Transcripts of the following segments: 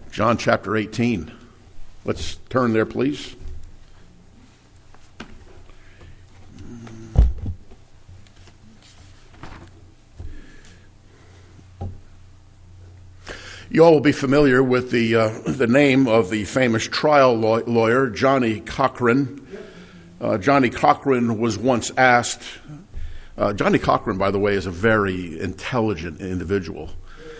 John chapter 18. Let's turn there, please. You all will be familiar with the name of the famous trial lawyer, Johnnie Cochran. Johnnie Cochran was once asked, Johnnie Cochran, by the way, is a very intelligent individual.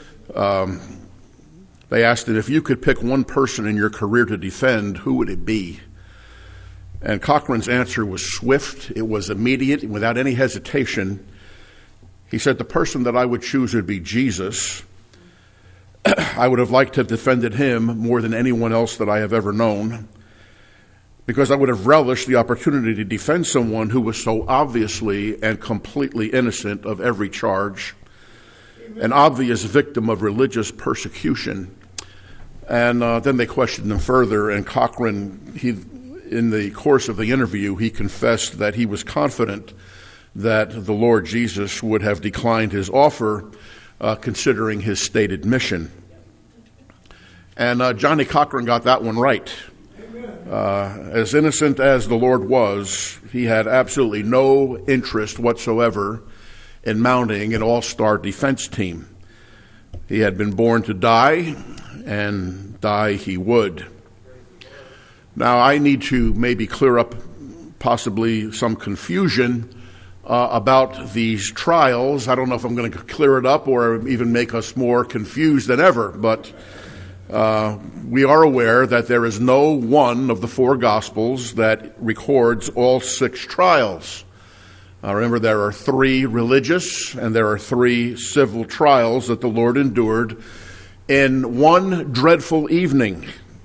They asked him, if you could pick one person in your career to defend, who would it be? And Cochran's answer was swift. It was immediate, without any hesitation. He said, the person that I would choose would be Jesus. I would have liked to have defended him more than anyone else that I have ever known, because I would have relished the opportunity to defend someone who was so obviously and completely innocent of every charge, an obvious victim of religious persecution. And then they questioned him further, and Cochran, in the course of the interview, he confessed that he was confident that the Lord Jesus would have declined his offer, considering his stated mission. And Johnnie Cochran got that one right. As innocent as the Lord was, he had absolutely no interest whatsoever in mounting an all-star defense team. He had been born to die, and die he would. Now, I need to maybe clear up possibly some confusion about these trials. I don't know if I'm going to clear it up or even make us more confused than ever, but we are aware that there is no one of the four Gospels that records all 6 trials. Remember, there are 3 religious and there are 3 civil trials that the Lord endured in one dreadful evening.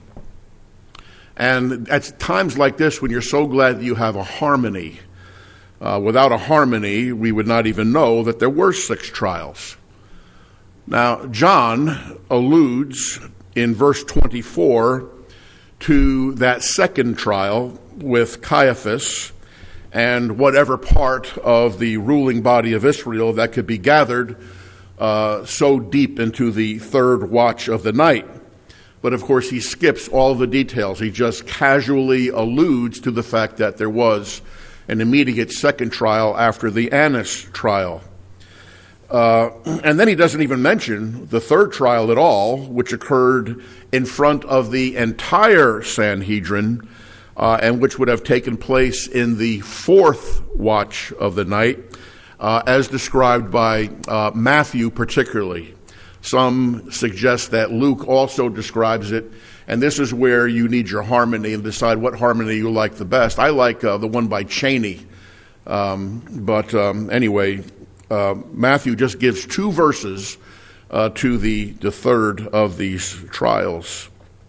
And at times like this, when you're so glad that you have a harmony, without a harmony, we would not even know that there were 6 trials. Now, John alludes in verse 24 to that second trial with Caiaphas and whatever part of the ruling body of Israel that could be gathered so deep into the third watch of the night. But of course, he skips all the details. He just casually alludes to the fact that there was an immediate second trial after the Annas trial. And then he doesn't even mention the third trial at all, which occurred in front of the entire Sanhedrin, and which would have taken place in the fourth watch of the night, as described by Matthew particularly. Some suggest that Luke also describes it, and this is where you need your harmony and decide what harmony you like the best. I like the one by Cheney, but anyway, Matthew just gives 2 verses to the third of these trials.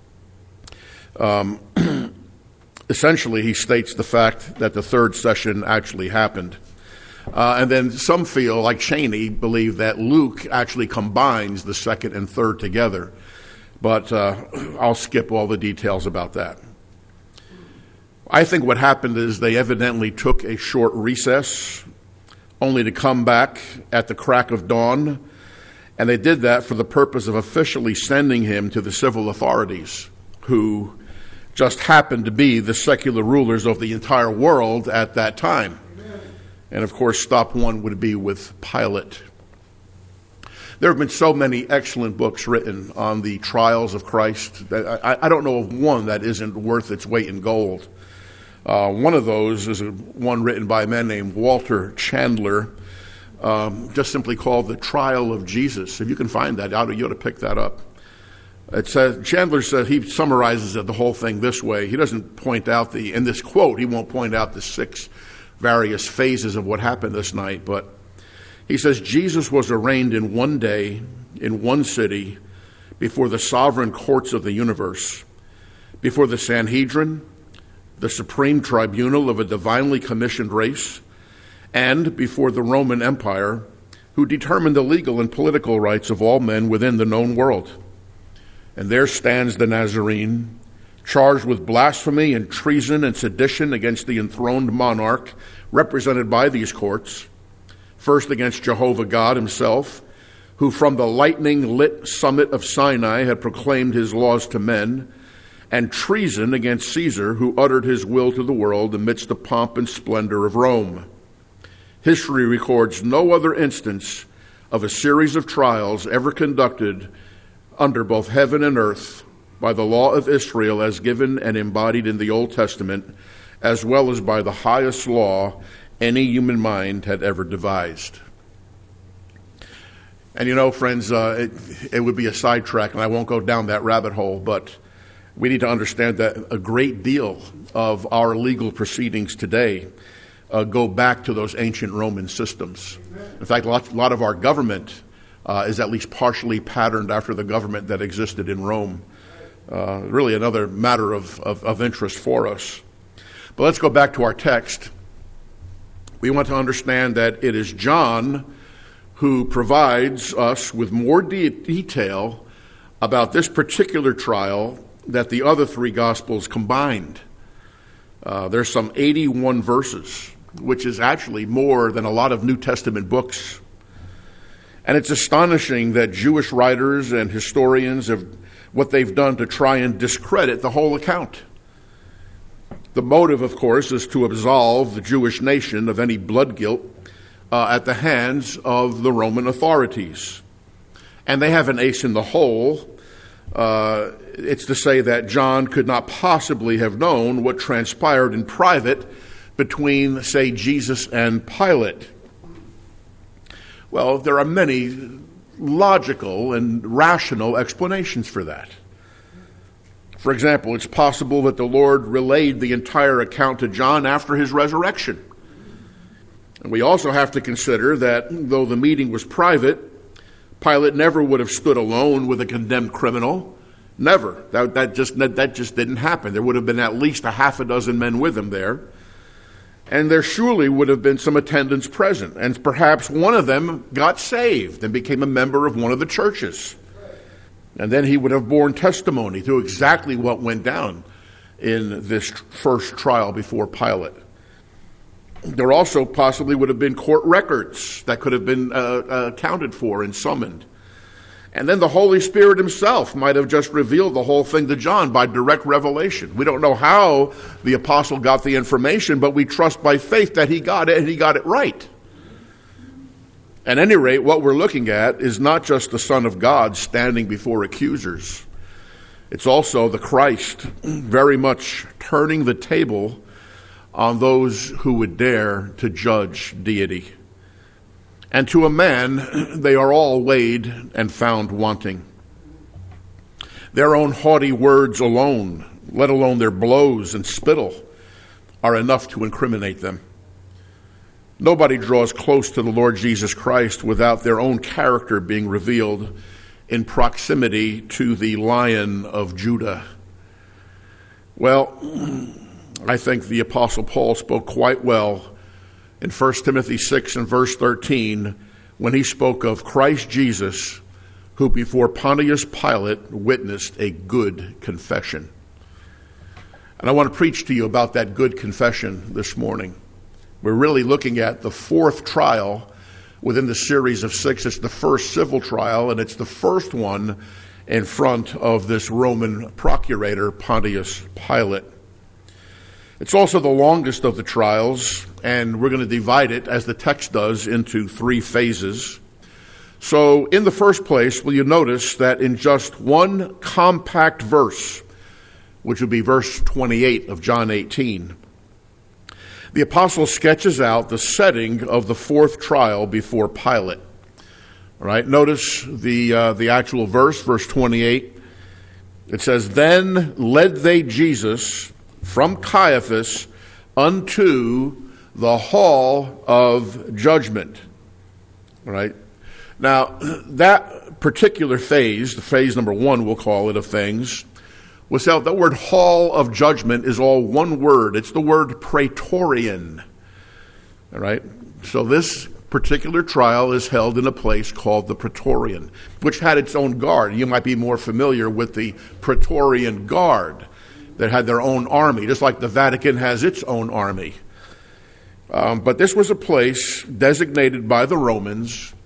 Essentially, he states the fact that the third session actually happened. And then some feel, like Cheney, believe that Luke actually combines the second and third together. But I'll skip all the details about that. I think what happened is they evidently took a short recess, only to come back at the crack of dawn. And they did that for the purpose of officially sending him to the civil authorities, who just happened to be the secular rulers of the entire world at that time. And of course, stop one would be with Pilate. There have been so many excellent books written on the trials of Christ that I don't know of one that isn't worth its weight in gold. One of those is one written by a man named Walter Chandler, just simply called The Trial of Jesus. If you can find that, you ought to pick that up. It says, Chandler says, he summarizes the whole thing this way. He doesn't point out in this quote, he won't point out the 6 various phases of what happened this night, but he says, Jesus was arraigned in one day, in one city, before the sovereign courts of the universe, before the Sanhedrin, the supreme tribunal of a divinely commissioned race, and before the Roman Empire, who determined the legal and political rights of all men within the known world. And there stands the Nazarene, charged with blasphemy and treason and sedition against the enthroned monarch represented by these courts, first against Jehovah God himself, who from the lightning-lit summit of Sinai had proclaimed his laws to men, and treason against Caesar, who uttered his will to the world amidst the pomp and splendor of Rome. History records no other instance of a series of trials ever conducted under both heaven and earth by the law of Israel as given and embodied in the Old Testament, as well as by the highest law any human mind had ever devised. And you know, friends, it would be a sidetrack, and I won't go down that rabbit hole, but we need to understand that a great deal of our legal proceedings today go back to those ancient Roman systems. In fact, a lot of our government is at least partially patterned after the government that existed in Rome. Really another matter of interest for us. But let's go back to our text. We want to understand that it is John who provides us with more detail about this particular trial that the other three Gospels combined. There's some 81 verses, which is actually more than a lot of New Testament books. And it's astonishing that Jewish writers and historians have what they've done to try and discredit the whole account. The motive, of course, is to absolve the Jewish nation of any blood guilt at the hands of the Roman authorities. And they have an ace in the hole. It's to say that John could not possibly have known what transpired in private between, say, Jesus and Pilate. Well, there are many logical and rational explanations for that. For example, it's possible that the Lord relayed the entire account to John after his resurrection. And we also have to consider that though the meeting was private, Pilate never would have stood alone with a condemned criminal. Never. That just didn't happen. There would have been at least a half a dozen men with him there. And there surely would have been some attendants present. And perhaps one of them got saved and became a member of one of the churches. And then he would have borne testimony to exactly what went down in this first trial before Pilate. There also possibly would have been court records that could have been accounted for and summoned. And then the Holy Spirit himself might have just revealed the whole thing to John by direct revelation. We don't know how the apostle got the information, but we trust by faith that he got it and he got it right. At any rate, what we're looking at is not just the Son of God standing before accusers. It's also the Christ very much turning the table on those who would dare to judge deity. And to a man, they are all weighed and found wanting. Their own haughty words alone, let alone their blows and spittle, are enough to incriminate them. Nobody draws close to the Lord Jesus Christ without their own character being revealed in proximity to the Lion of Judah. Well, I think the Apostle Paul spoke quite well in 1 Timothy 6 and verse 13 when he spoke of Christ Jesus, who before Pontius Pilate witnessed a good confession. And I want to preach to you about that good confession this morning. We're really looking at the fourth trial within the series of 6. It's the first civil trial, and it's the first one in front of this Roman procurator, Pontius Pilate. It's also the longest of the trials, and we're going to divide it, as the text does, into 3 phases. So, in the first place, will you notice that in just one compact verse, which would be verse 28 of John 18, the apostle sketches out the setting of the fourth trial before Pilate. All right, notice the actual verse, verse 28. It says, "Then led they Jesus from Caiaphas unto the hall of judgment." All right. Now, that particular phase, the phase number 1, we'll call it, of things, was out. That word hall of judgment is all one word. It's the word praetorian. All right. So this particular trial is held in a place called the Praetorian, which had its own guard. You might be more familiar with the Praetorian Guard that had their own army, just like the Vatican has its own army. But this was a place designated by the Romans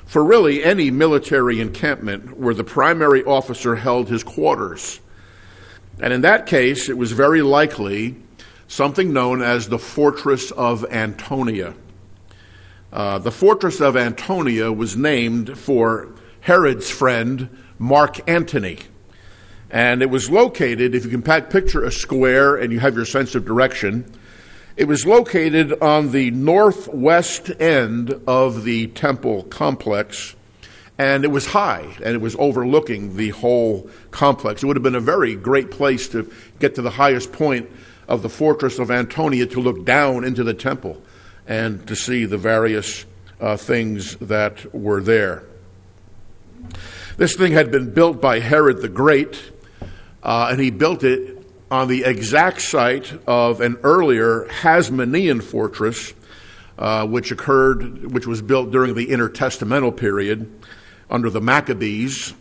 for really any military encampment where the primary officer held his quarters. And in that case, it was very likely something known as the Fortress of Antonia. The Fortress of Antonia was named for Herod's friend, Mark Antony. And it was located, if you can picture a square and you have your sense of direction, it was located on the northwest end of the temple complex, and it was high, and it was overlooking the whole complex. It would have been a very great place to get to the highest point of the Fortress of Antonia to look down into the temple and to see the various things that were there. This thing had been built by Herod the Great, and he built it on the exact site of an earlier Hasmonean fortress, which was built during the intertestamental period under the Maccabees.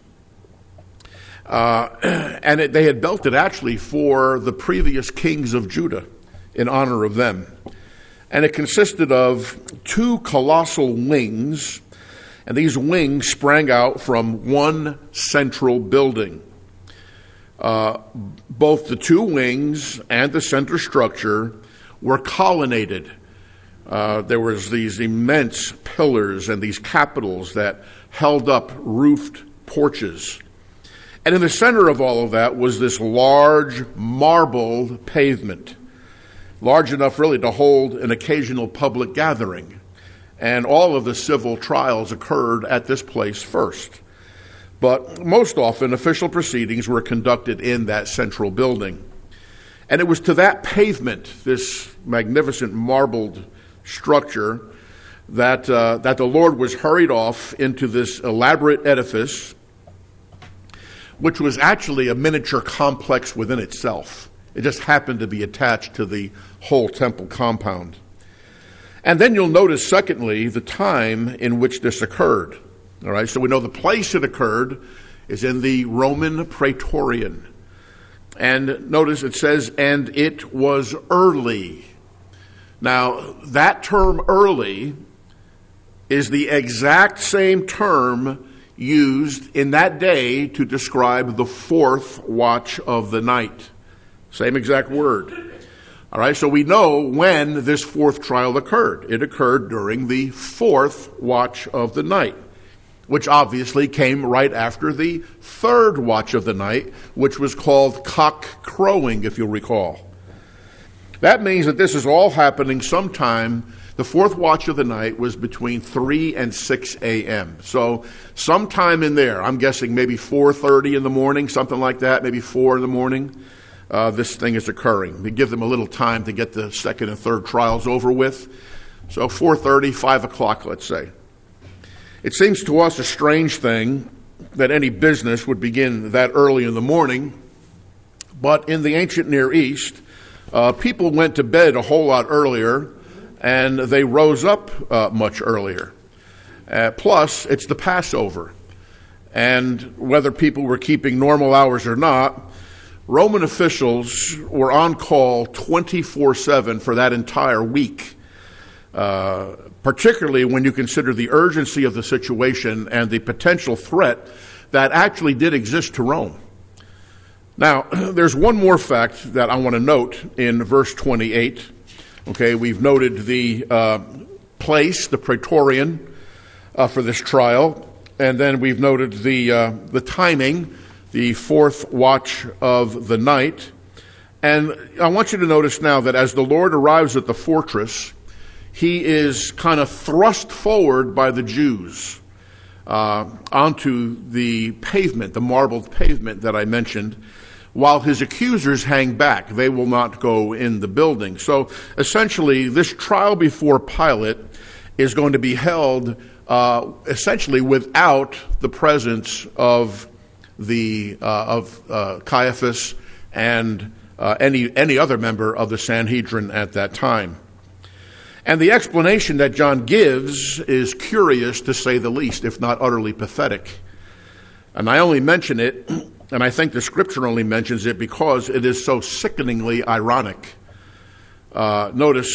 And they had built it actually for the previous kings of Judah in honor of them. And it consisted of two colossal wings, and these wings sprang out from one central building. Both the two wings and the center structure were colonnaded. There was these immense pillars and these capitals that held up roofed porches. And in the center of all of that was this large marble pavement, large enough really to hold an occasional public gathering. And all of the civil trials occurred at this place first. But most often, official proceedings were conducted in that central building. And it was to that pavement, this magnificent marbled structure, that the Lord was hurried off into this elaborate edifice, which was actually a miniature complex within itself. It just happened to be attached to the whole temple compound. And then you'll notice, secondly, the time in which this occurred. All right, so we know the place it occurred is in the Roman Praetorian. And notice it says, and it was early. Now, that term early is the exact same term used in that day to describe the fourth watch of the night. Same exact word. All right, so we know when this fourth trial occurred. It occurred during the fourth watch of the night, which obviously came right after the third watch of the night, which was called cock crowing, if you'll recall. That means that this is all happening sometime. The fourth watch of the night was between 3 and 6 a.m. So sometime in there, I'm guessing maybe 4:30 in the morning, something like that, maybe 4 in the morning, this thing is occurring. We give them a little time to get the second and third trials over with. So 4:30, 5 o'clock, let's say. It seems to us a strange thing that any business would begin that early in the morning, but in the ancient Near East, people went to bed a whole lot earlier, and they rose up much earlier. Plus, it's the Passover, and whether people were keeping normal hours or not, Roman officials were on call 24/7 for that entire week. Particularly when you consider the urgency of the situation and the potential threat that actually did exist to Rome. Now, there's one more fact that I want to note in verse 28. Okay, we've noted the place, the Praetorian, for this trial, and then we've noted the timing, the fourth watch of the night. And I want you to notice now that as the Lord arrives at the fortress, he is kind of thrust forward by the Jews onto the pavement, the marbled pavement that I mentioned, while his accusers hang back. They will not go in the building. So essentially, this trial before Pilate is going to be held essentially without the presence of Caiaphas and any other member of the Sanhedrin at that time. And the explanation that John gives is curious, to say the least, if not utterly pathetic. And I only mention it, and I think the Scripture only mentions it because it is so sickeningly ironic. Notice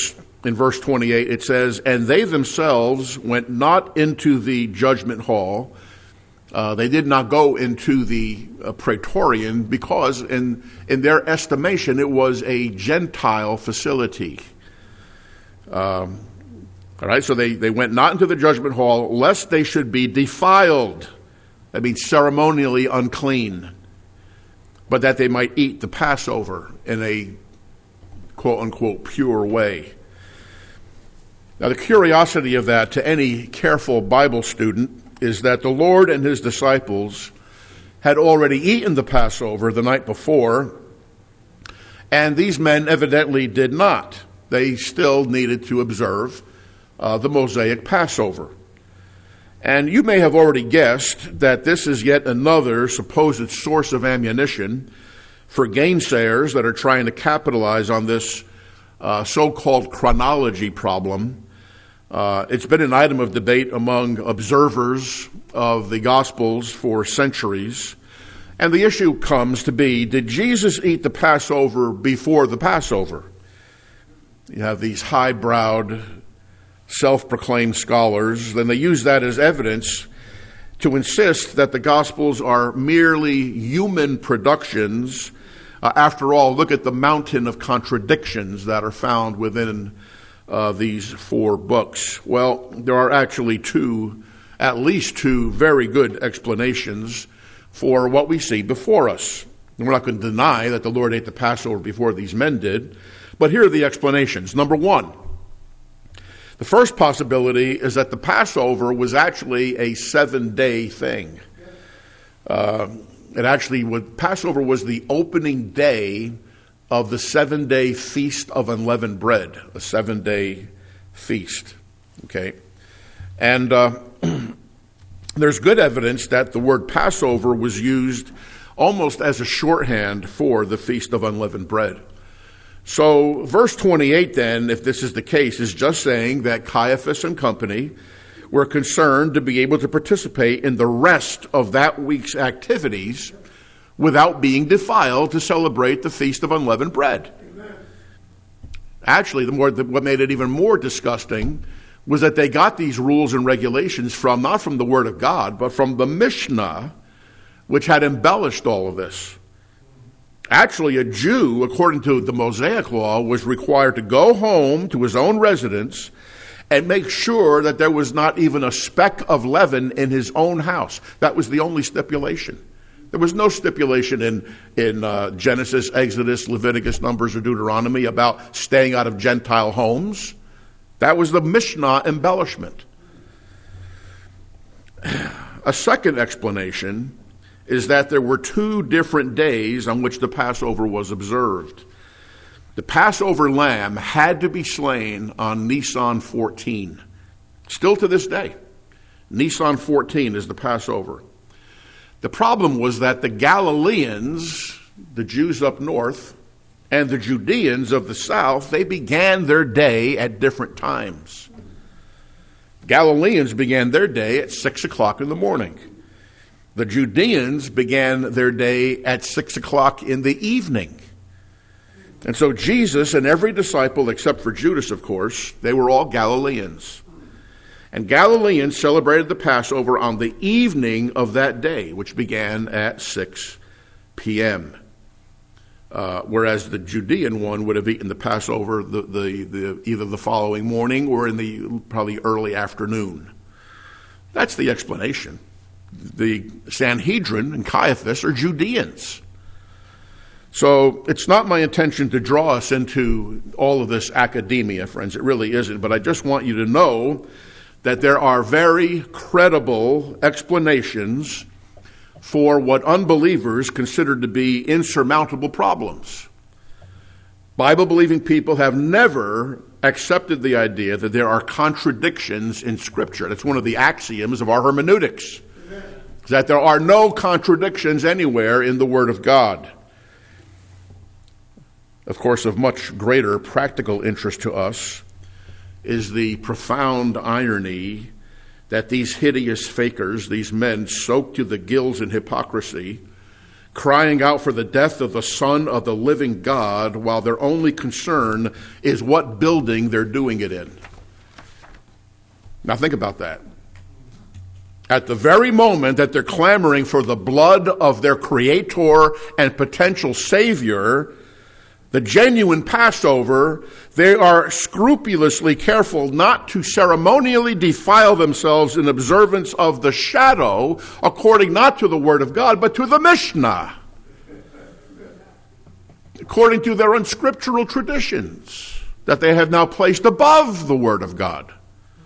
in verse 28, it says, "And they themselves went not into the judgment hall." They did not go into the praetorian because in their estimation it was a Gentile facility. All right, so they went not into the judgment hall, lest they should be defiled. That means ceremonially unclean, but that they might eat the Passover in a quote-unquote pure way. Now, the curiosity of that to any careful Bible student is that the Lord and his disciples had already eaten the Passover the night before, and these men evidently did not. They still needed to observe the Mosaic Passover. And you may have already guessed that this is yet another supposed source of ammunition for gainsayers that are trying to capitalize on this so-called chronology problem. It's been an item of debate among observers of the Gospels for centuries. And the issue comes to be, did Jesus eat the Passover before the Passover? You have these high-browed, self-proclaimed scholars, then they use that as evidence to insist that the Gospels are merely human productions. After all, look at the mountain of contradictions that are found within these four books. Well, there are actually at least two very good explanations for what we see before us. And we're not going to deny that the Lord ate the Passover before these men did, but here are the explanations. Number one, the first possibility is that the Passover was actually a 7-day thing. Passover was the opening day of the 7-day Feast of Unleavened Bread, a 7-day feast. Okay? And there's good evidence that the word Passover was used almost as a shorthand for the Feast of Unleavened Bread. So verse 28 then, if this is the case, is just saying that Caiaphas and company were concerned to be able to participate in the rest of that week's activities without being defiled to celebrate the Feast of Unleavened Bread. Amen. Actually, what made it even more disgusting was that they got these rules and regulations not from the Word of God, but from the Mishnah, which had embellished all of this. Actually, a Jew, according to the Mosaic law, was required to go home to his own residence and make sure that there was not even a speck of leaven in his own house. That was the only stipulation. There was no stipulation in Genesis, Exodus, Leviticus, Numbers, or Deuteronomy about staying out of Gentile homes. That was the Mishnah embellishment. A second explanation is that there were 2 different days on which the Passover was observed. The Passover lamb had to be slain on Nisan 14. Still to this day, Nisan 14 is the Passover. The problem was that the Galileans, the Jews up north, and the Judeans of the south, they began their day at different times. Galileans began their day at 6 o'clock in the morning. The Judeans began their day at 6 o'clock in the evening. And so Jesus and every disciple, except for Judas, of course, they were all Galileans. And Galileans celebrated the Passover on the evening of that day, which began at 6 p.m., whereas the Judean one would have eaten the Passover either the following morning or in the probably early afternoon. That's the explanation. The Sanhedrin and Caiaphas are Judeans. So it's not my intention to draw us into all of this academia, friends. It really isn't. But I just want you to know that there are very credible explanations for what unbelievers consider to be insurmountable problems. Bible-believing people have never accepted the idea that there are contradictions in Scripture. That's one of the axioms of our hermeneutics. That there are no contradictions anywhere in the Word of God. Of course, of much greater practical interest to us is the profound irony that these hideous fakers, these men soaked to the gills in hypocrisy, crying out for the death of the Son of the living God, while their only concern is what building they're doing it in. Now think about that. At the very moment that they're clamoring for the blood of their Creator and potential Savior, the genuine Passover, they are scrupulously careful not to ceremonially defile themselves in observance of the shadow, according not to the Word of God, but to the Mishnah, according to their unscriptural traditions that they have now placed above the Word of God.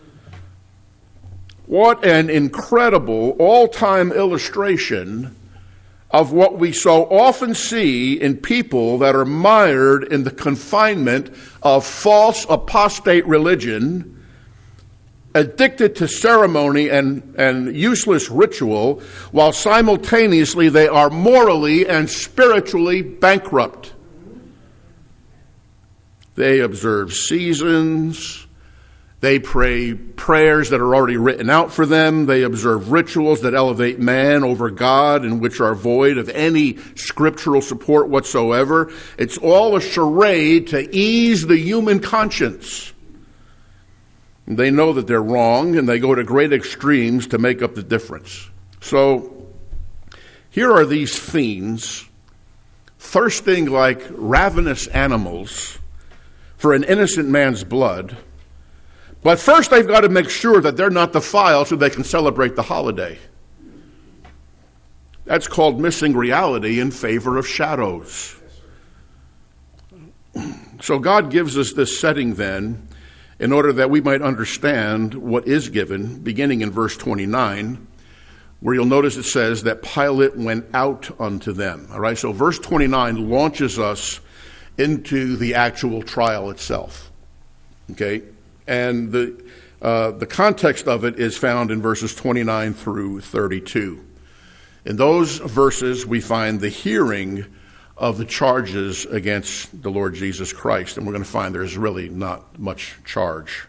What an incredible all-time illustration of what we so often see in people that are mired in the confinement of false apostate religion, addicted to ceremony and useless ritual, while simultaneously they are morally and spiritually bankrupt. They observe seasons. They pray prayers that are already written out for them. They observe rituals that elevate man over God and which are void of any scriptural support whatsoever. It's all a charade to ease the human conscience. They know that they're wrong, and they go to great extremes to make up the difference. So here are these fiends thirsting like ravenous animals for an innocent man's blood. But first they've got to make sure that they're not defiled so they can celebrate the holiday. That's called missing reality in favor of shadows. So God gives us this setting then in order that we might understand what is given, beginning in verse 29, where you'll notice it says that Pilate went out unto them. All right, so verse 29 launches us into the actual trial itself. Okay? And the context of it is found in verses 29 through 32. In those verses, we find the hearing of the charges against the Lord Jesus Christ. And we're going to find there's really not much charge.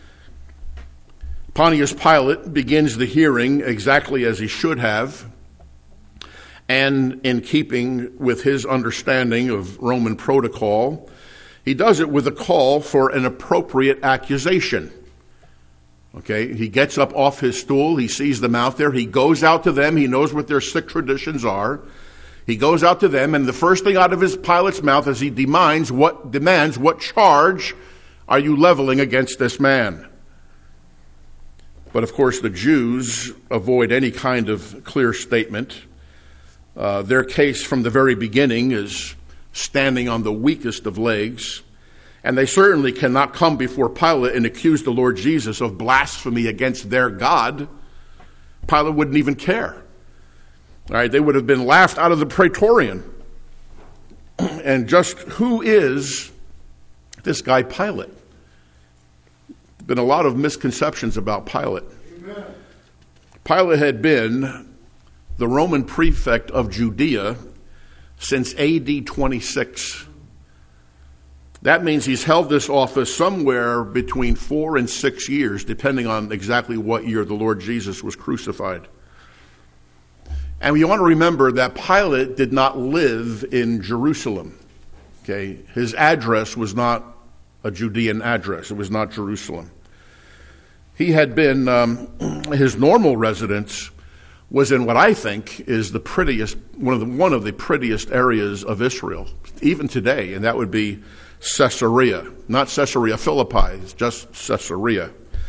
Pontius Pilate begins the hearing exactly as he should have, and in keeping with his understanding of Roman protocol. He does it with a call for an appropriate accusation. Okay, he gets up off his stool. He sees them out there. He goes out to them. He knows what their sick traditions are. He goes out to them, and the first thing out of his Pilate's mouth is he demands what charge are you leveling against this man? But of course, the Jews avoid any kind of clear statement. Their case from the very beginning is standing on the weakest of legs, and they certainly cannot come before Pilate and accuse the Lord Jesus of blasphemy against their God. Pilate wouldn't even care. All right, they would have been laughed out of the praetorian. And just who is this guy Pilate? There's been a lot of misconceptions about Pilate. Amen. Pilate had been the Roman prefect of Judea since AD 26. That means he's held this office somewhere between 4 and 6 years, depending on exactly what year the Lord Jesus was crucified. And you want to remember that Pilate did not live in Jerusalem. Okay, his address was not a Judean address. It was not Jerusalem. He had been, his normal residence was in what I think is the prettiest, one of the prettiest areas of Israel, even today, and that would be Caesarea. Not Caesarea Philippi, it's just Caesarea.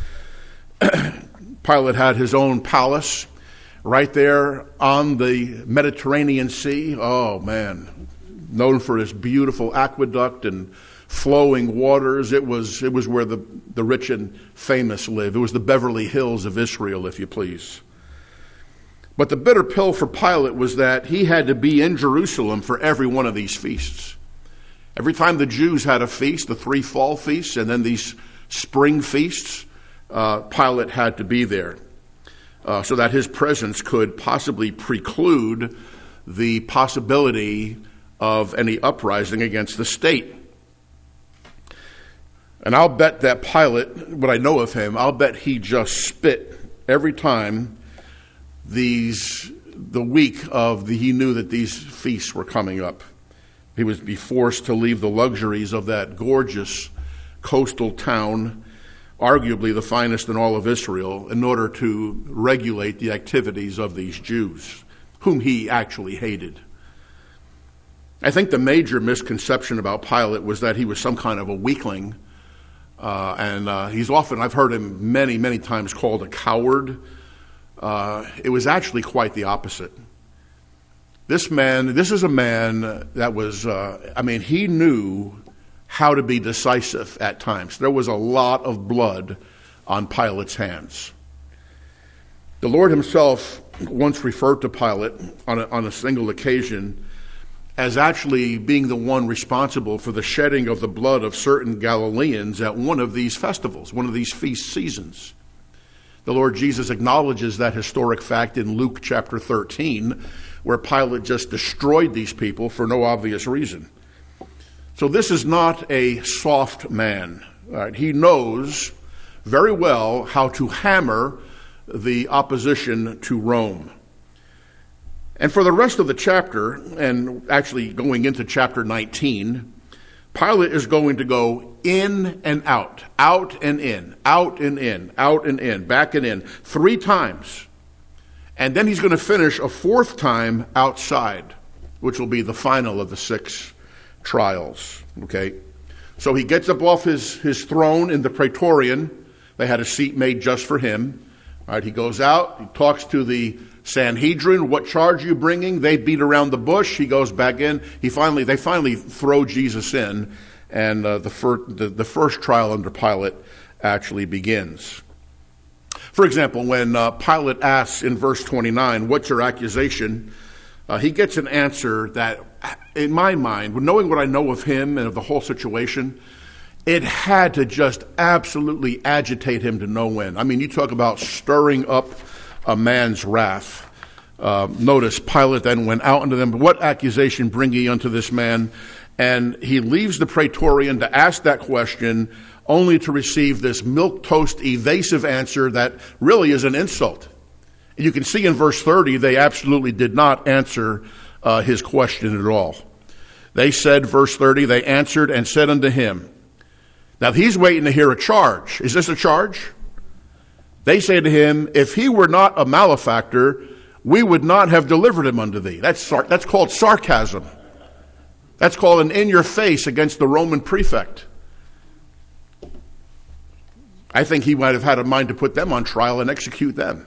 Pilate had his own palace right there on the Mediterranean Sea. Oh man, known for its beautiful aqueduct and flowing waters. It was where the rich and famous live. It was the Beverly Hills of Israel, if you please. But the bitter pill for Pilate was that he had to be in Jerusalem for every one of these feasts. Every time the Jews had a feast, the 3 fall feasts, and then these spring feasts, Pilate had to be there so that his presence could possibly preclude the possibility of any uprising against the state. And I'll bet that Pilate, what I know of him, I'll bet he just spit every time these the week he knew that these feasts were coming up. He would be forced to leave the luxuries of that gorgeous coastal town, arguably the finest in all of Israel, in order to regulate the activities of these Jews, whom he actually hated. I think the major misconception about Pilate was that he was some kind of a weakling, and he's often, I've heard him many, many times called a coward. It was actually quite the opposite. This is a man that was, he knew how to be decisive at times. There was a lot of blood on Pilate's hands. The Lord himself once referred to Pilate on a single occasion as actually being the one responsible for the shedding of the blood of certain Galileans at one of these festivals, one of these feast seasons. The Lord Jesus acknowledges that historic fact in Luke chapter 13, where Pilate just destroyed these people for no obvious reason. So this is not a soft man. Right? He knows very well how to hammer the opposition to Rome. And for the rest of the chapter, and actually going into chapter 19, Pilate is going to go in and out and in, out and in, out and in, back and in, 3 times. And then he's going to finish a 4th time outside, which will be the final of the 6 trials. Okay? So he gets up off his throne in the Praetorian. They had a seat made just for him. All right, he goes out, he talks to the Sanhedrin. What charge are you bringing? They beat around the bush. He goes back in. They finally throw Jesus in, and the first trial under Pilate actually begins. For example, when Pilate asks in verse 29, "What's your accusation?" He gets an answer that, in my mind, knowing what I know of him and of the whole situation, it had to just absolutely agitate him to no end. I mean, you talk about stirring up a man's wrath. Notice Pilate then went out unto them, "What accusation bring ye unto this man?" And he leaves the Praetorian to ask that question, only to receive this milquetoast evasive answer that really is an insult. You can see in verse 30, they absolutely did not answer his question at all. They said, verse 30, they answered and said unto him. Now he's waiting to hear a charge. Is this a charge? They say to him, "If he were not a malefactor, we would not have delivered him unto thee." That's called sarcasm. That's called an in-your-face against the Roman prefect. I think he might have had a mind to put them on trial and execute them.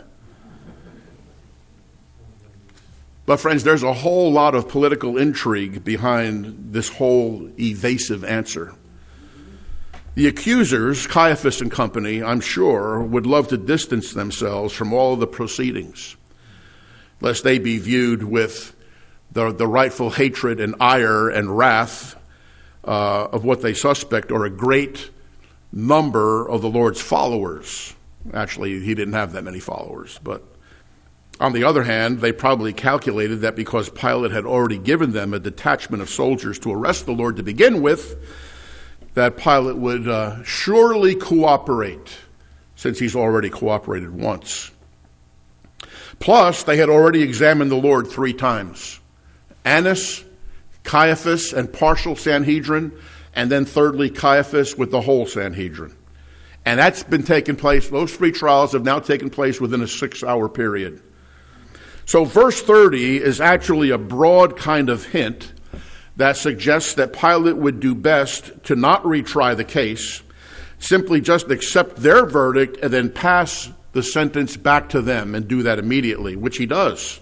But friends, there's a whole lot of political intrigue behind this whole evasive answer. The accusers, Caiaphas and company, I'm sure, would love to distance themselves from all of the proceedings, lest they be viewed with the rightful hatred and ire and wrath of what they suspect are a great number of the Lord's followers. Actually, he didn't have that many followers, but on the other hand, they probably calculated that because Pilate had already given them a detachment of soldiers to arrest the Lord to begin with, that Pilate would surely cooperate, since he's already cooperated once. Plus, they had already examined the Lord 3 times. Annas, Caiaphas, and partial Sanhedrin, and then thirdly, Caiaphas with the whole Sanhedrin. And that's been taking place, those 3 trials have now taken place within a 6-hour period. So verse 30 is actually a broad kind of hint that suggests that Pilate would do best to not retry the case, simply just accept their verdict and then pass the sentence back to them and do that immediately, which he does.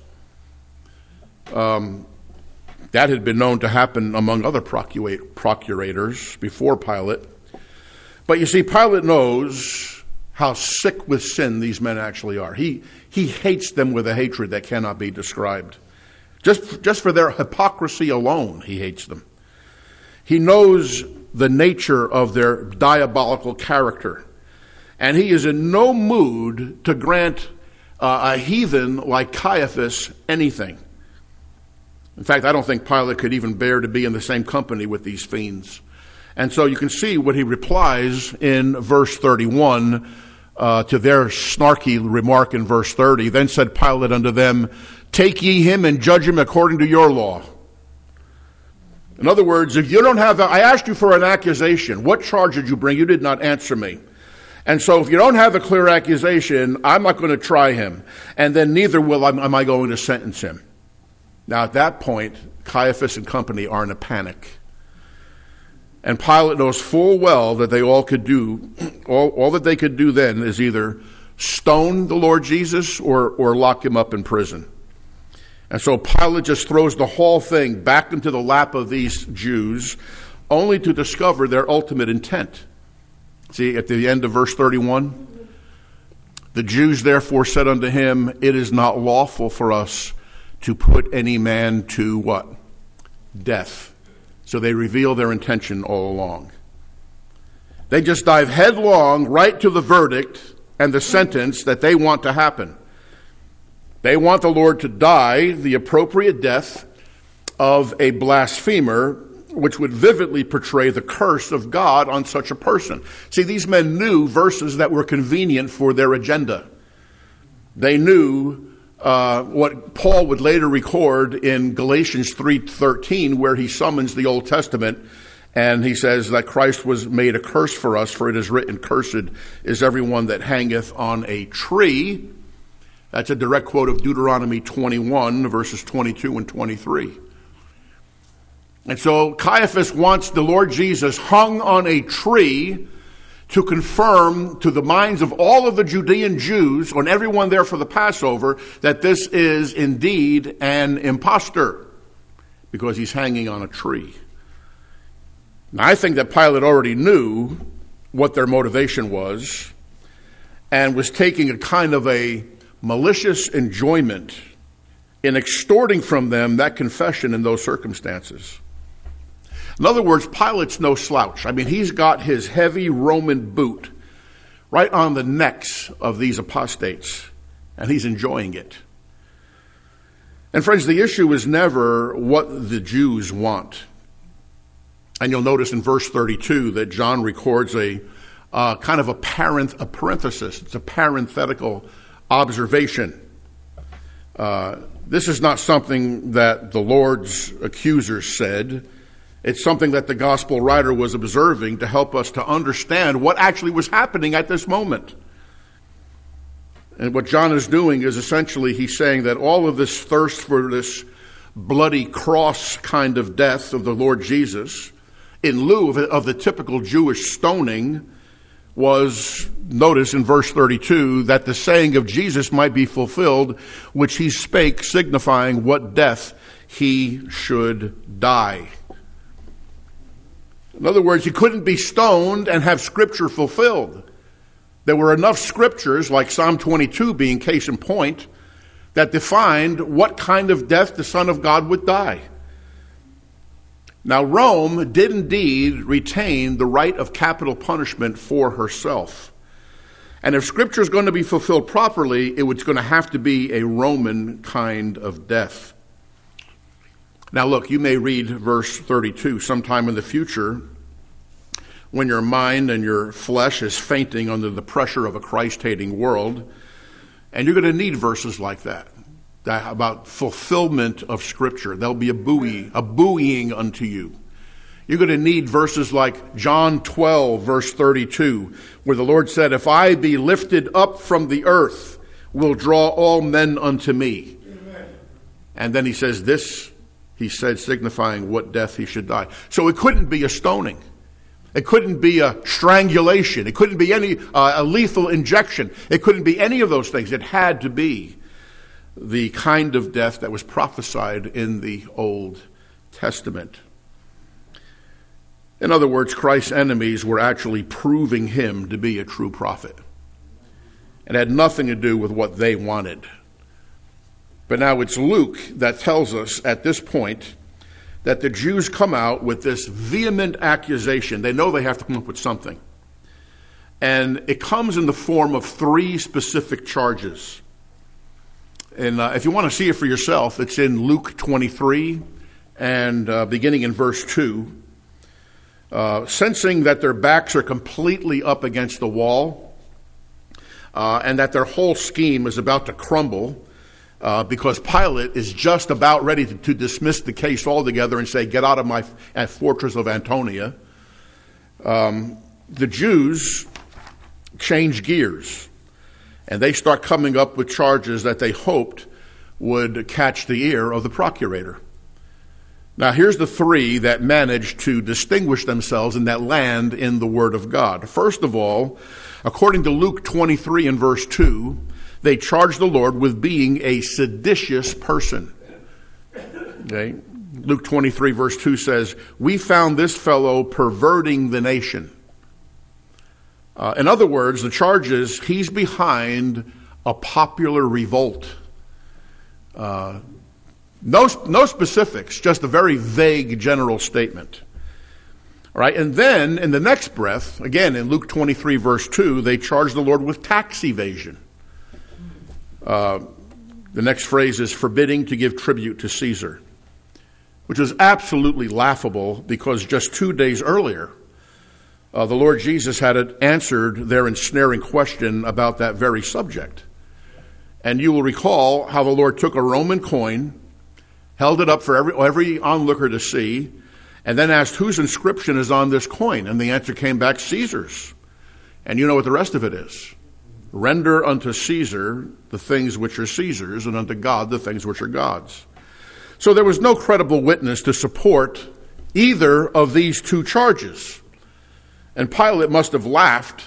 That had been known to happen among other procurators before Pilate. But you see, Pilate knows how sick with sin these men actually are. He hates them with a hatred that cannot be described. Just for their hypocrisy alone, he hates them. He knows the nature of their diabolical character. And he is in no mood to grant a heathen like Caiaphas anything. In fact, I don't think Pilate could even bear to be in the same company with these fiends. And so you can see what he replies in verse 31 to their snarky remark in verse 30. Then said Pilate unto them, Take ye him and judge him according to your law. In other words, if you don't have, I asked you for an accusation. What charge did you bring? You did not answer me. And so if you don't have a clear accusation, I'm not going to try him. And then neither am I going to sentence him. Now at that point, Caiaphas and company are in a panic. And Pilate knows full well that they all could do, all that they could do then is either stone the Lord Jesus or lock him up in prison. And so Pilate just throws the whole thing back into the lap of these Jews, only to discover their ultimate intent. See, at the end of verse 31, the Jews therefore said unto him, it is not lawful for us to put any man to what? Death. So they reveal their intention all along. They just dive headlong right to the verdict and the sentence that they want to happen. They want the Lord to die the appropriate death of a blasphemer, which would vividly portray the curse of God on such a person. See, these men knew verses that were convenient for their agenda. They knew what Paul would later record in Galatians 3:13, where he summons the Old Testament, and he says that Christ was made a curse for us, for it is written, cursed is everyone that hangeth on a tree. That's a direct quote of Deuteronomy 21, verses 22 and 23. And so Caiaphas wants the Lord Jesus hung on a tree to confirm to the minds of all of the Judean Jews, and everyone there for the Passover, that this is indeed an impostor, because he's hanging on a tree. Now, I think that Pilate already knew what their motivation was, and was taking a kind of a malicious enjoyment in extorting from them that confession in those circumstances. In other words, Pilate's no slouch. I mean, he's got his heavy Roman boot right on the necks of these apostates, and he's enjoying it. And friends, the issue is never what the Jews want. And you'll notice in verse 32 that John records a kind of a parenthesis. It's a parenthetical observation. This is not something that the Lord's accusers said. It's something that the gospel writer was observing to help us to understand what actually was happening at this moment. And what John is doing is essentially he's saying that all of this thirst for this bloody cross kind of death of the Lord Jesus, in lieu of the typical Jewish stoning, was, notice in verse 32, that the saying of Jesus might be fulfilled, which he spake, signifying what death he should die. In other words, you couldn't be stoned and have Scripture fulfilled. There were enough Scriptures, like Psalm 22 being case in point, that defined what kind of death the Son of God would die. Now, Rome did indeed retain the right of capital punishment for herself. And if Scripture is going to be fulfilled properly, it was going to have to be a Roman kind of death. Now look, you may read verse 32 sometime in the future when your mind and your flesh is fainting under the pressure of a Christ-hating world, and you're going to need verses like that about fulfillment of Scripture. There'll be a buoying unto you. You're going to need verses like John 12, verse 32, where the Lord said, if I be lifted up from the earth, will draw all men unto me. Amen. And then he says this, he said, signifying what death he should die. So it couldn't be a stoning. It couldn't be a strangulation. It couldn't be any a lethal injection. It couldn't be any of those things. It had to be the kind of death that was prophesied in the Old Testament. In other words, Christ's enemies were actually proving him to be a true prophet. It had nothing to do with what they wanted. But now it's Luke that tells us at this point that the Jews come out with this vehement accusation. They know they have to come up with something. And it comes in the form of three specific charges. And if you want to see it for yourself, it's in Luke 23 and beginning in verse 2. Sensing that their backs are completely up against the wall and that their whole scheme is about to crumble, because Pilate is just about ready to dismiss the case altogether and say, get out of my fortress of Antonia. The Jews change gears, and they start coming up with charges that they hoped would catch the ear of the procurator. Now, here's the three that managed to distinguish themselves and that land in the Word of God. First of all, according to Luke 23 and verse 2, they charged the Lord with being a seditious person. Okay? Luke 23 verse 2 says, we found this fellow perverting the nation. In other words, the charge is he's behind a popular revolt. No specifics, just a very vague general statement. All right, and then in the next breath, again in Luke 23 verse 2, they charge the Lord with tax evasion. The next phrase is forbidding to give tribute to Caesar, which is absolutely laughable because just 2 days earlier, the Lord Jesus had answered their ensnaring question about that very subject. And you will recall how the Lord took a Roman coin, held it up for every onlooker to see, and then asked whose inscription is on this coin. And the answer came back, Caesar's. And you know what the rest of it is. Render unto Caesar the things which are Caesar's, and unto God the things which are God's. So there was no credible witness to support either of these two charges. And Pilate must have laughed,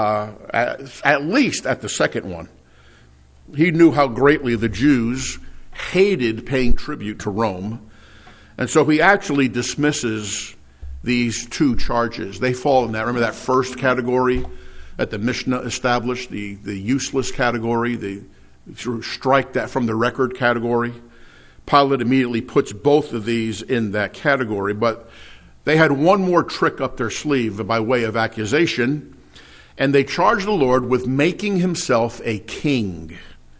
at least at the second one. He knew how greatly the Jews hated paying tribute to Rome. And so he actually dismisses these two charges. They fall in that, remember that first category that the Mishnah established, the useless category, the strike that from the record category. Pilate immediately puts both of these in that category, but they had one more trick up their sleeve by way of accusation, and they charged the Lord with making himself a king.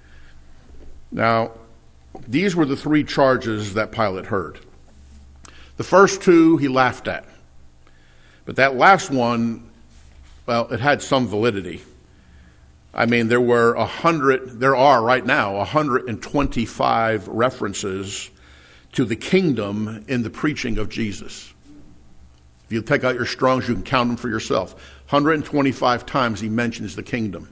Now, these were the three charges that Pilate heard. The first two he laughed at, but that last one, well, it had some validity. I mean, there are right now 125 references to the kingdom in the preaching of Jesus. If you take out your Strongs, you can count them for yourself. 125 times he mentions the kingdom.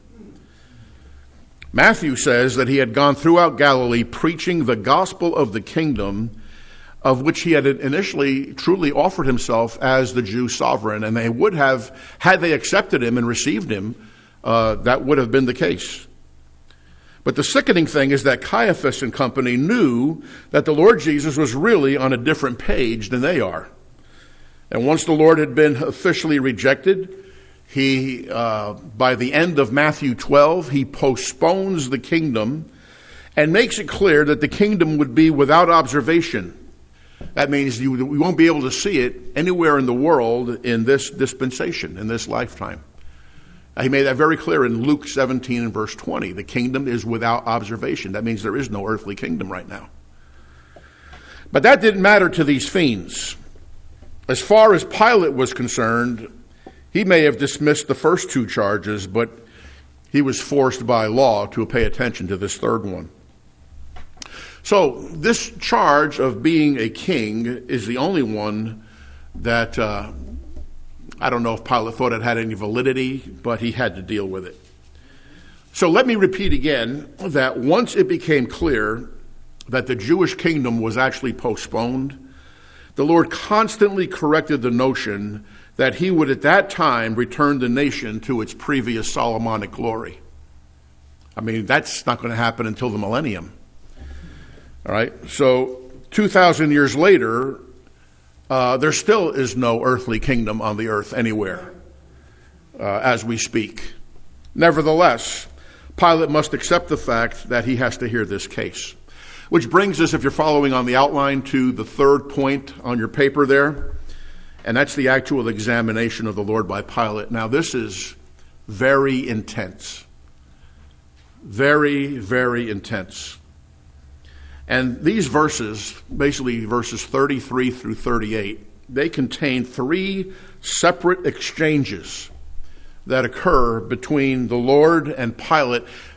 Matthew says that he had gone throughout Galilee preaching the gospel of the kingdom, of which he had initially truly offered himself as the Jew sovereign, and they would have, had they accepted him and received him, that would have been the case. But the sickening thing is that Caiaphas and company knew that the Lord Jesus was really on a different page than they are. And once the Lord had been officially rejected, he, by the end of Matthew 12, he postpones the kingdom and makes it clear that the kingdom would be without observation. That means we won't be able to see it anywhere in the world in this dispensation, in this lifetime. He made that very clear in Luke 17 and verse 20. The kingdom is without observation. That means there is no earthly kingdom right now. But that didn't matter to these fiends. As far as Pilate was concerned, he may have dismissed the first two charges, but he was forced by law to pay attention to this third one. So this charge of being a king is the only one that I don't know if Pilate thought it had any validity, but he had to deal with it. So let me repeat again that once it became clear that the Jewish kingdom was actually postponed, the Lord constantly corrected the notion that he would at that time return the nation to its previous Solomonic glory. I mean, that's not going to happen until the millennium. All right, so 2,000 years later, there still is no earthly kingdom on the earth anywhere as we speak. Nevertheless, Pilate must accept the fact that he has to hear this case. Which brings us, if you're following on the outline, to the third point on your paper there, and that's the actual examination of the Lord by Pilate. Now, this is very intense. Very, very intense. And these verses, basically verses 33 through 38, they contain three separate exchanges that occur between the Lord and Pilate.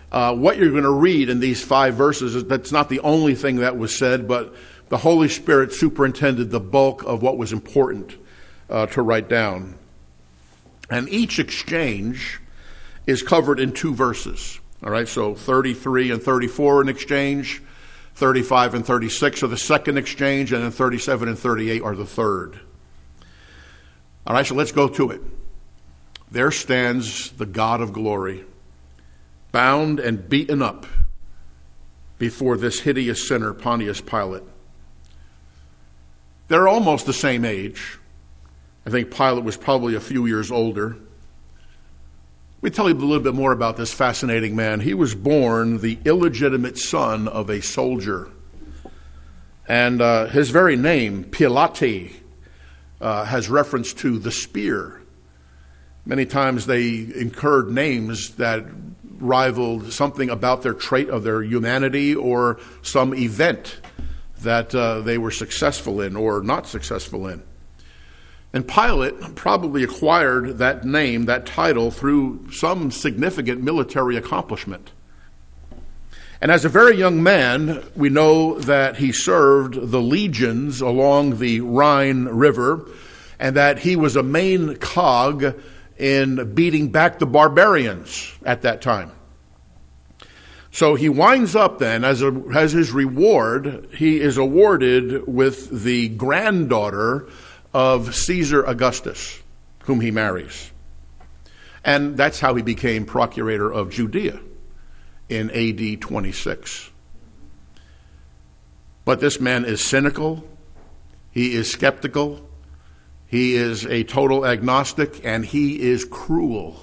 What you're going to read in these 5 verses is that's not the only thing that was said, but the Holy Spirit superintended the bulk of what was important to write down. And each exchange is covered in 2 verses. All right, so 33 and 34 an exchange, 35 and 36 are the second exchange, and then 37 and 38 are the third. All right, so let's go to it. There stands the God of glory, bound and beaten up before this hideous sinner, Pontius Pilate. They're almost the same age. I think Pilate was probably a few years older. Let me tell you a little bit more about this fascinating man. He was born the illegitimate son of a soldier. And his very name, Pilate, has reference to the spear. Many times they incurred names that rivaled something about their trait of their humanity or some event that they were successful in or not successful in. And Pilate probably acquired that name, that title, through some significant military accomplishment. And as a very young man, we know that he served the legions along the Rhine River and that he was a main cog in beating back the barbarians at that time. So he winds up then, as his reward, he is awarded with the granddaughter of Caesar Augustus, whom he marries. And that's how he became procurator of Judea in AD 26. But this man is cynical, he is skeptical, he is a total agnostic, and he is cruel.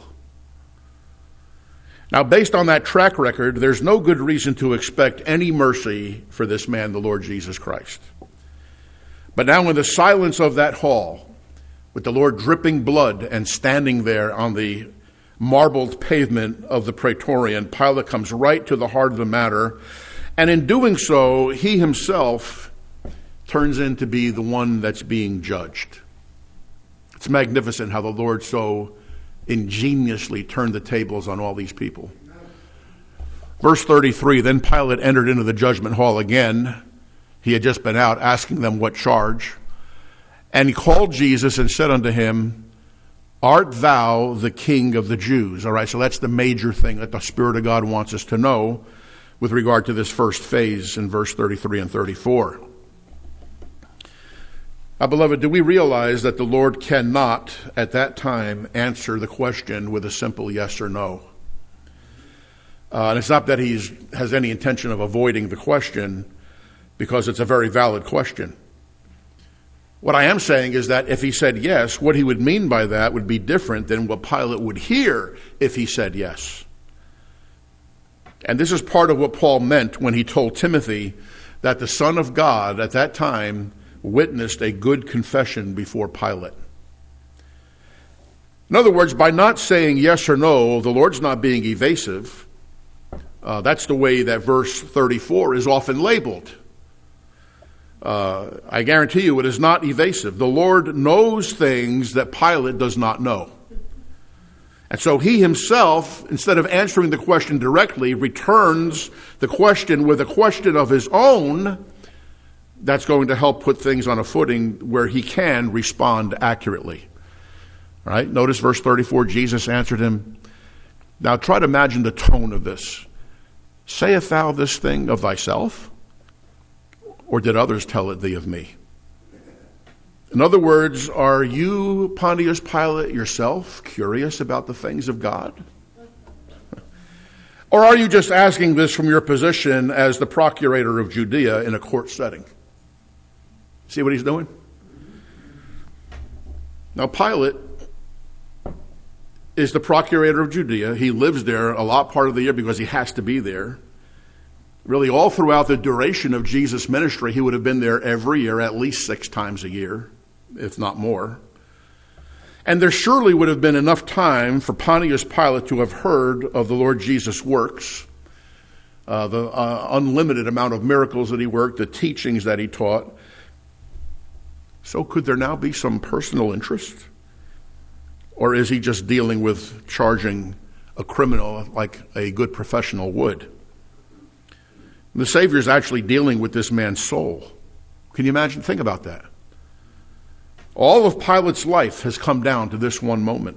Now, based on that track record, there's no good reason to expect any mercy for this man, the Lord Jesus Christ. But now in the silence of that hall, with the Lord dripping blood and standing there on the marbled pavement of the Praetorium, Pilate comes right to the heart of the matter. And in doing so, he himself turns in to be the one that's being judged. It's magnificent how the Lord so ingeniously turned the tables on all these people. Verse 33, then Pilate entered into the judgment hall again. He had just been out asking them what charge. And he called Jesus and said unto him, art thou the King of the Jews? All right, so that's the major thing that the Spirit of God wants us to know with regard to this first phase in verse 33 and 34. Now, beloved, do we realize that the Lord cannot, at that time, answer the question with a simple yes or no? And it's not that he has any intention of avoiding the question, because it's a very valid question. What I am saying is that if he said yes, what he would mean by that would be different than what Pilate would hear if he said yes. And this is part of what Paul meant when he told Timothy that the Son of God at that time witnessed a good confession before Pilate. In other words, by not saying yes or no, the Lord's not being evasive. That's the way that verse 34 is often labeled. I guarantee you it is not evasive. The Lord knows things that Pilate does not know. And so he himself, instead of answering the question directly, returns the question with a question of his own that's going to help put things on a footing where he can respond accurately. All right, notice verse 34, Jesus answered him. Now try to imagine the tone of this. Sayest thou this thing of thyself? Or did others tell it thee of me? In other words, are you, Pontius Pilate, yourself curious about the things of God? Or are you just asking this from your position as the procurator of Judea in a court setting? See what he's doing? Now, Pilate is the procurator of Judea. He lives there a lot part of the year because he has to be there. Really, all throughout the duration of Jesus' ministry, he would have been there every year, at least 6 times a year, if not more. And there surely would have been enough time for Pontius Pilate to have heard of the Lord Jesus' works, the unlimited amount of miracles that he worked, the teachings that he taught. So could there now be some personal interest? Or is he just dealing with charging a criminal like a good professional would. The Savior is actually dealing with this man's soul. Can you imagine? Think about that. All of Pilate's life has come down to this one moment.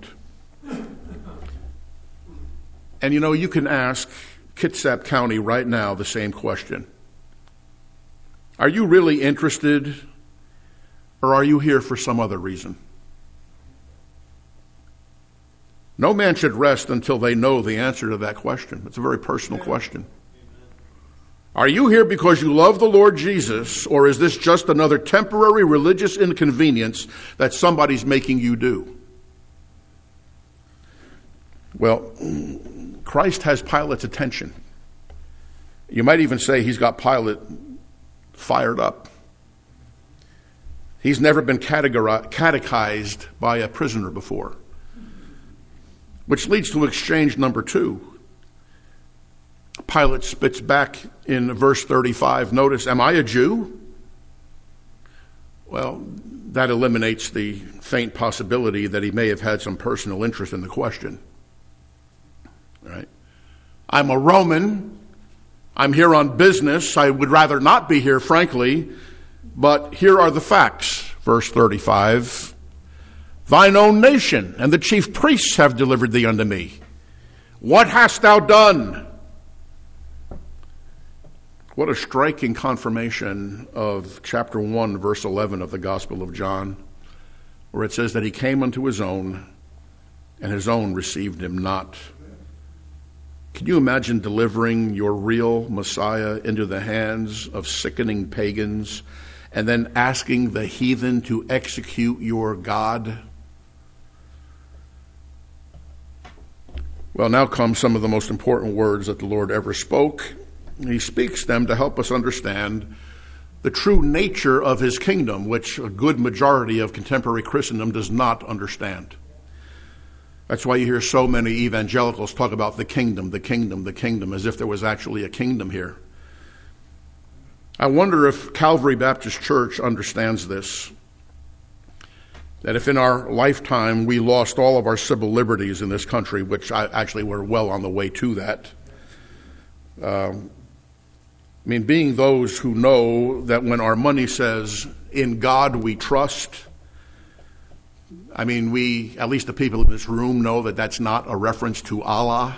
And you can ask Kitsap County right now the same question. Are you really interested, or are you here for some other reason? No man should rest until they know the answer to that question. It's a very personal question. Are you here because you love the Lord Jesus, or is this just another temporary religious inconvenience that somebody's making you do? Well, Christ has Pilate's attention. You might even say he's got Pilate fired up. He's never been catechized by a prisoner before. Which leads to exchange number 2. Pilate spits back in verse 35. Notice, am I a Jew? Well, that eliminates the faint possibility that he may have had some personal interest in the question. Right? I'm a Roman. I'm here on business. I would rather not be here, frankly, but here are the facts. Verse 35. Thine own nation and the chief priests have delivered thee unto me. What hast thou done? What a striking confirmation of chapter 1, verse 11 of the Gospel of John, where it says that he came unto his own, and his own received him not. Can you imagine delivering your real Messiah into the hands of sickening pagans and then asking the heathen to execute your God? Well, now come some of the most important words that the Lord ever spoke. He speaks them to help us understand the true nature of his kingdom, which a good majority of contemporary Christendom does not understand. That's why you hear so many evangelicals talk about the kingdom, the kingdom, the kingdom, as if there was actually a kingdom here. I wonder if Calvary Baptist Church understands this, that if in our lifetime we lost all of our civil liberties in this country, which actually we're well on the way to that, being those who know that when our money says, in God we trust, we, at least the people in this room, know that that's not a reference to Allah.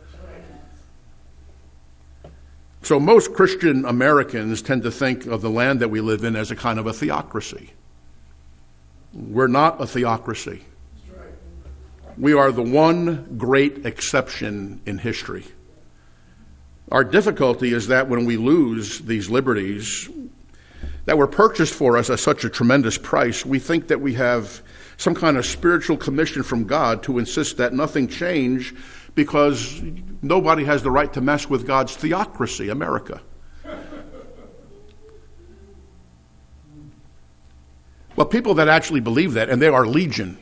So most Christian Americans tend to think of the land that we live in as a kind of a theocracy. We're not a theocracy. We are the one great exception in history. Our difficulty is that when we lose these liberties that were purchased for us at such a tremendous price, we think that we have some kind of spiritual commission from God to insist that nothing change because nobody has the right to mess with God's theocracy, America. Well, people that actually believe that, and they are legion,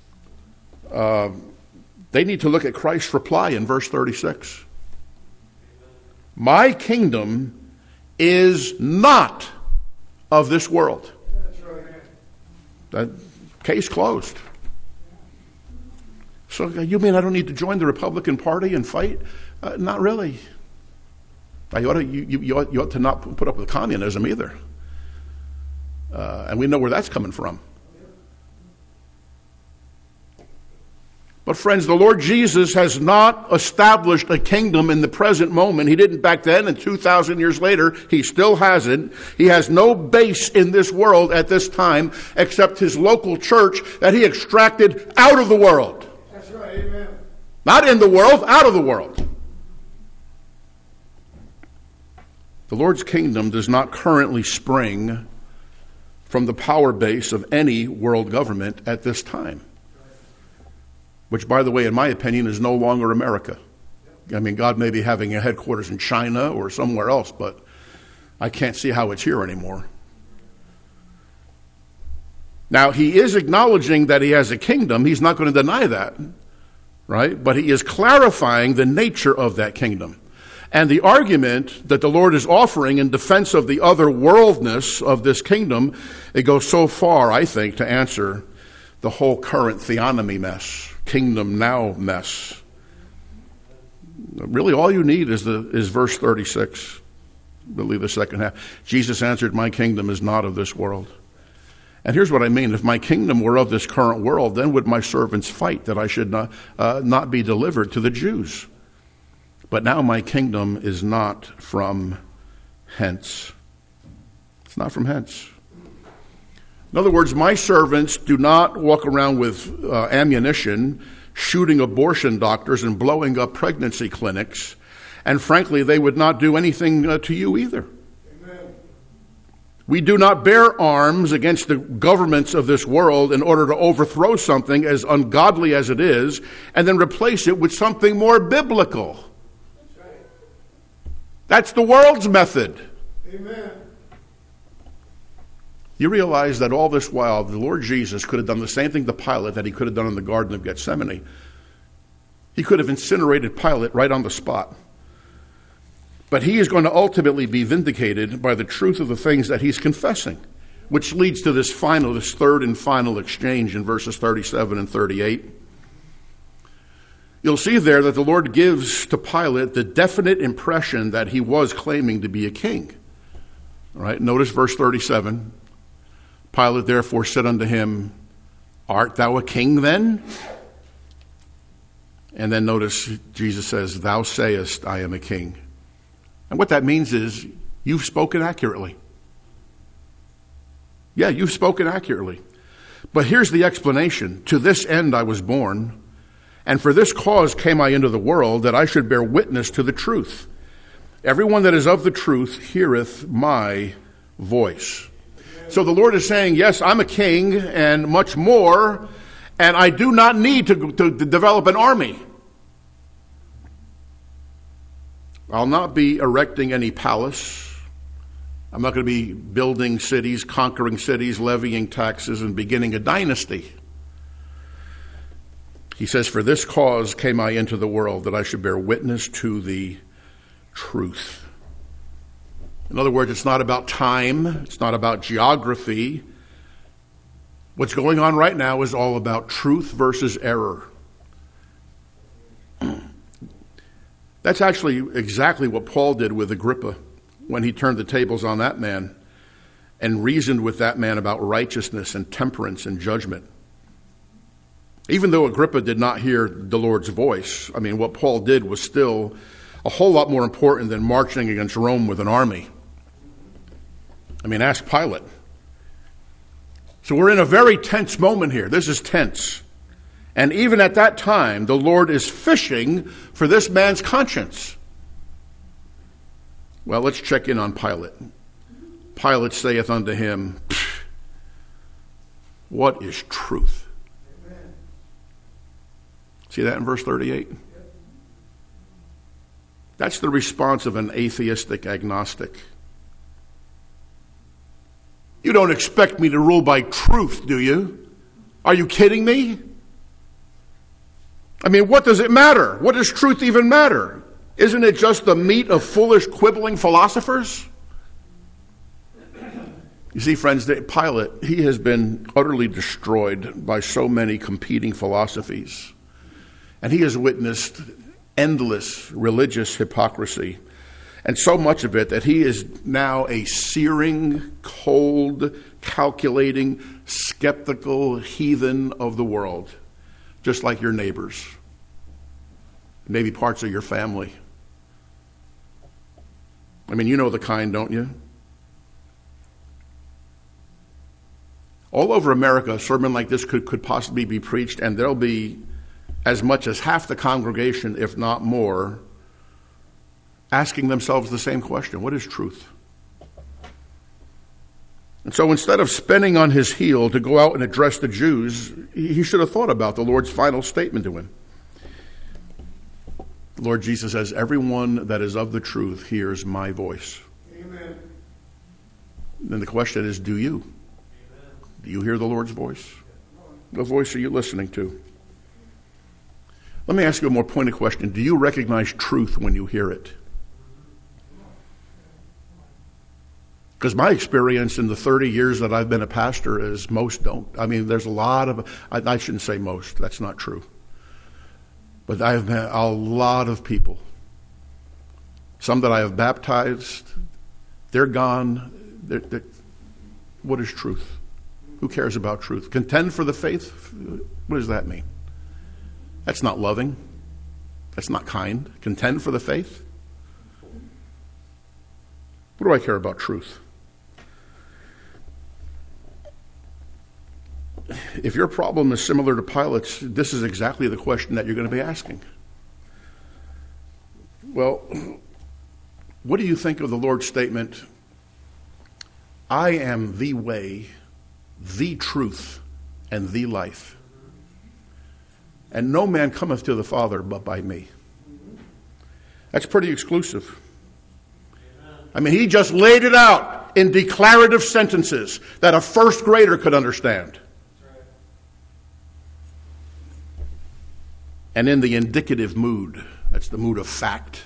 they need to look at Christ's reply in verse 36. My kingdom is not of this world. That case closed. So you mean I don't need to join the Republican Party and fight? Not really. You ought to not put up with communism either. And we know where that's coming from. But friends, the Lord Jesus has not established a kingdom in the present moment. He didn't back then, and 2,000 years later, he still hasn't. He has no base in this world at this time except his local church that he extracted out of the world. That's right, amen. Not in the world, out of the world. The Lord's kingdom does not currently spring from the power base of any world government at this time. Which, by the way, in my opinion, is no longer America. God may be having a headquarters in China or somewhere else, but I can't see how it's here anymore. Now, he is acknowledging that he has a kingdom. He's not going to deny that, right? But he is clarifying the nature of that kingdom. And the argument that the Lord is offering in defense of the otherworldness of this kingdom, it goes so far, I think, to answer the whole current theonomy mess, kingdom now mess. Really, all you need is verse 36, really the second half. Jesus answered, my kingdom is not of this world. And here's what I mean. If my kingdom were of this current world, then would my servants fight that I should not be delivered to the Jews. But now my kingdom is not from hence. It's not from hence. In other words, my servants do not walk around with ammunition, shooting abortion doctors and blowing up pregnancy clinics. And frankly, they would not do anything to you either. Amen. We do not bear arms against the governments of this world in order to overthrow something as ungodly as it is and then replace it with something more biblical. That's right. That's the world's method. Amen. You realize that all this while, the Lord Jesus could have done the same thing to Pilate that he could have done in the Garden of Gethsemane. He could have incinerated Pilate right on the spot. But he is going to ultimately be vindicated by the truth of the things that he's confessing, which leads to this third and final exchange in verses 37 and 38. You'll see there that the Lord gives to Pilate the definite impression that he was claiming to be a king. All right, notice verse 37. Pilate therefore said unto him, art thou a king then? And then notice Jesus says, thou sayest I am a king. And what that means is you've spoken accurately. Yeah, you've spoken accurately. But here's the explanation. To this end I was born, and for this cause came I into the world, that I should bear witness to the truth. Everyone that is of the truth heareth my voice. So the Lord is saying, yes, I'm a king and much more, and I do not need to develop an army. I'll not be erecting any palace. I'm not going to be building cities, conquering cities, levying taxes, and beginning a dynasty. He says, for this cause came I into the world, that I should bear witness to the truth. In other words, it's not about time. It's not about geography. What's going on right now is all about truth versus error. That's actually exactly what Paul did with Agrippa when he turned the tables on that man and reasoned with that man about righteousness and temperance and judgment. Even though Agrippa did not hear the Lord's voice, I mean, what Paul did was still a whole lot more important than marching against Rome with an army. I mean, ask Pilate. So we're in a very tense moment here. This is tense. And even at that time, the Lord is fishing for this man's conscience. Well, let's check in on Pilate. Pilate saith unto him, what is truth? Amen. See that in verse 38? That's the response of an atheistic agnostic. You don't expect me to rule by truth, do you? Are you kidding me? I mean, what does it matter? What does truth even matter? Isn't it just the meat of foolish, quibbling philosophers? You see, friends, Pilate, he has been utterly destroyed by so many competing philosophies. And he has witnessed endless religious hypocrisy. And so much of it that he is now a searing, cold, calculating, skeptical heathen of the world. Just like your neighbors, maybe parts of your family. I mean, you know the kind, don't you? All over America, a sermon like this could possibly be preached, and there'll be as much as half the congregation, if not more, asking themselves the same question: what is truth? And so instead of spinning on his heel to go out and address the Jews, he should have thought about the Lord's final statement to him. The Lord Jesus says, everyone that is of the truth hears my voice. Amen. Then the question is, do you? Amen. Do you hear the Lord's voice? What voice are you listening to? Let me ask you a more pointed question. Do you recognize truth when you hear it? Because my experience in the 30 years that I've been a pastor is most don't. I mean, there's a lot of, I shouldn't say most, that's not true. But I have met a lot of people, some that I have baptized. They're gone. What is truth? Who cares about truth? Contend for the faith? What does that mean? That's not loving. That's not kind. Contend for the faith? What do I care about truth? If your problem is similar to Pilate's, this is exactly the question that you're going to be asking. Well, what do you think of the Lord's statement, I am the way, the truth, and the life, and no man cometh to the Father but by me? That's pretty exclusive. I mean, he just laid it out in declarative sentences that a first grader could understand. And in the indicative mood, that's the mood of fact.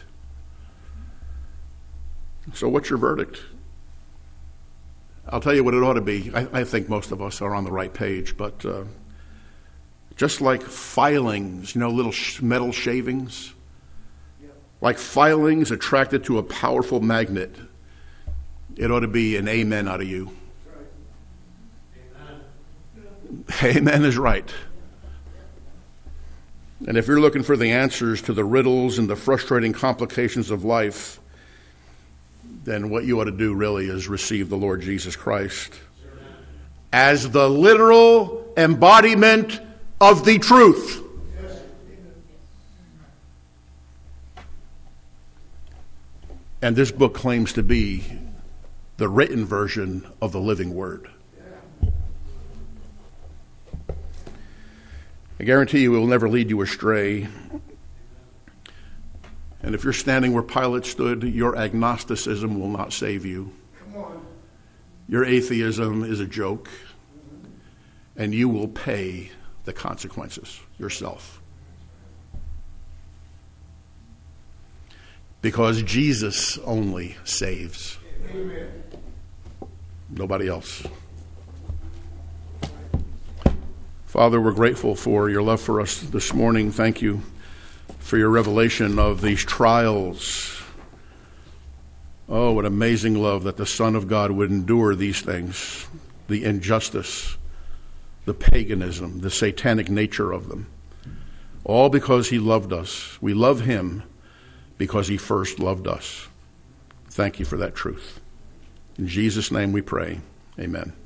So what's your verdict? I'll tell you what it ought to be. I think most of us are on the right page, but just like filings, little metal shavings, like filings attracted to a powerful magnet, it ought to be an amen out of you. Amen is right. And if you're looking for the answers to the riddles and the frustrating complications of life, then what you ought to do really is receive the Lord Jesus Christ as the literal embodiment of the truth. And this book claims to be the written version of the living word. I guarantee you it will never lead you astray. And if you're standing where Pilate stood, your agnosticism will not save you. Your atheism is a joke, and you will pay the consequences yourself. Because Jesus only saves. Amen. Nobody else. Father, we're grateful for your love for us this morning. Thank you for your revelation of these trials. Oh, what amazing love that the Son of God would endure these things, the injustice, the paganism, the satanic nature of them, all because he loved us. We love him because he first loved us. Thank you for that truth. In Jesus' name we pray. Amen.